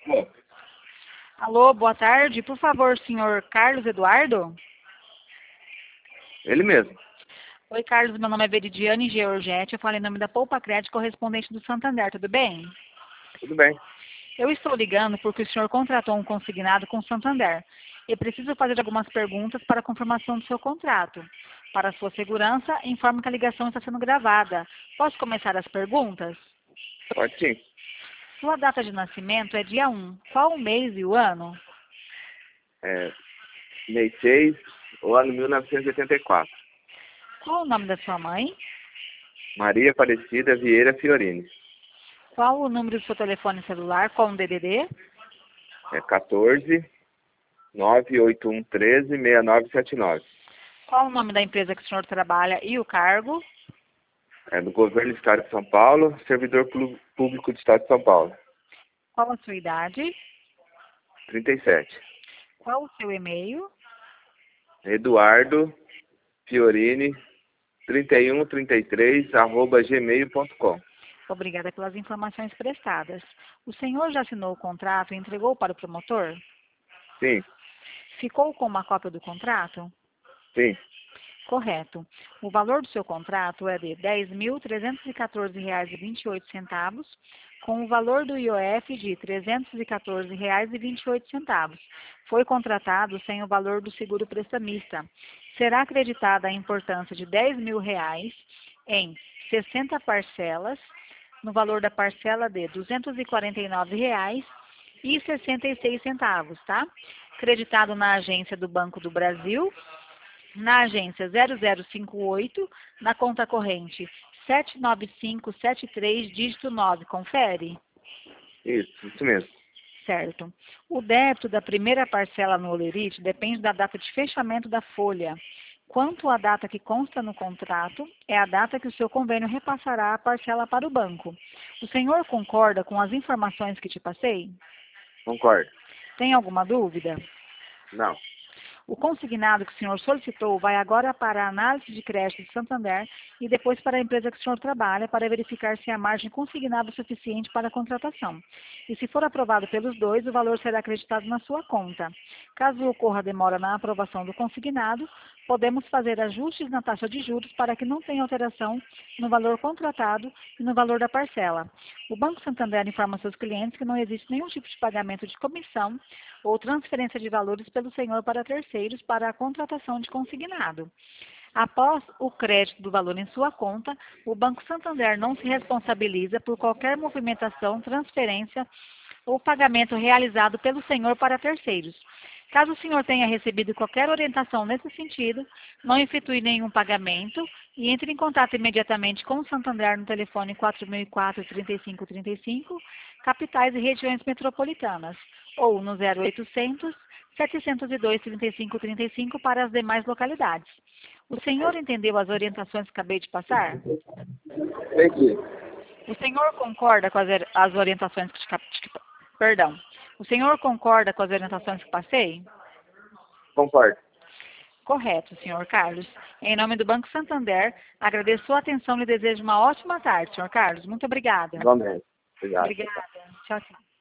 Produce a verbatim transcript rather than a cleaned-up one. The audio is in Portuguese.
Bom, Alô, boa tarde. Por favor, senhor Carlos Eduardo? ele mesmo. Oi, Carlos. Meu nome é Veridiane Georgette. Eu falo em nome da Poupa Crédito, correspondente do Santander. Tudo bem? Tudo bem. Eu estou ligando porque o senhor contratou um consignado com o Santander. Eu preciso fazer algumas perguntas para a confirmação do seu contrato. Para sua segurança, informe que a ligação está sendo gravada. Posso começar as perguntas? Pode sim. Sua data de nascimento é dia um. Qual o mês e o ano? É, mês seis, o ano mil novecentos e oitenta e quatro. Qual o nome da sua mãe? Maria Aparecida Vieira Fiorini. Qual o número do seu telefone celular com o D D D? É quatorze, nove oito um treze, seis nove sete nove. Qual o nome da empresa que o senhor trabalha e o cargo? É do Governo do Estado de São Paulo, servidor pú- público do Estado de São Paulo. Qual a sua idade? trinta e sete. Qual o seu e-mail? Eduardo Fiorini, trinta e um trinta e três, arroba gmail ponto com. Obrigada pelas informações prestadas. O senhor já assinou o contrato e entregou para o promotor? Sim, Ficou com uma cópia do contrato? sim. Correto. O valor do seu contrato é de dez mil trezentos e quatorze reais e vinte e oito centavos, com o valor do I O F de trezentos e quatorze reais e vinte e oito centavos. Foi contratado sem o valor do seguro prestamista. Será acreditada a importância de dez mil reais em sessenta parcelas, no valor da parcela de duzentos e quarenta e nove reais e sessenta e seis centavos, tá? Creditado na agência do Banco do Brasil, na agência zero zero cinco oito, na conta corrente sete nove cinco sete três, dígito nove. Confere? Isso, isso mesmo. Certo. O débito da primeira parcela no Olerite depende da data de fechamento da folha. Quanto à data que consta no contrato, é a data que o seu convênio repassará a parcela para o banco. O senhor concorda com as informações que te passei? Concordo. Tem alguma dúvida? Não. O consignado que o senhor solicitou vai agora para a análise de crédito de Santander e depois para a empresa que o senhor trabalha para verificar se a margem consignada é suficiente para a contratação. E se for aprovado pelos dois, o valor será acreditado na sua conta. Caso ocorra demora na aprovação do consignado, podemos fazer ajustes na taxa de juros para que não tenha alteração no valor contratado e no valor da parcela. O Banco Santander informa seus clientes que não existe nenhum tipo de pagamento de comissão ou transferência de valores pelo senhor para terceiros para a contratação de consignado. Após o crédito do valor em sua conta, o Banco Santander não se responsabiliza por qualquer movimentação, transferência ou pagamento realizado pelo senhor para terceiros. Caso o senhor tenha recebido qualquer orientação nesse sentido, não efetue nenhum pagamento e entre em contato imediatamente com o Santander no telefone quatro mil e quatro, trinta e cinco trinta e cinco, capitais e regiões metropolitanas, ou no zero oitocentos, setecentos e dois, trinta e cinco trinta e cinco para as demais localidades. O senhor entendeu as orientações que acabei de passar? Entendi. O senhor concorda com as, as orientações que te, te, perdão. O senhor concorda com as orientações que passei? Concordo. Correto, senhor Carlos. Em nome do Banco Santander, agradeço sua atenção e desejo uma ótima tarde, senhor Carlos. Muito obrigada. Igualmente. Obrigado. Obrigada. Tchau, tchau.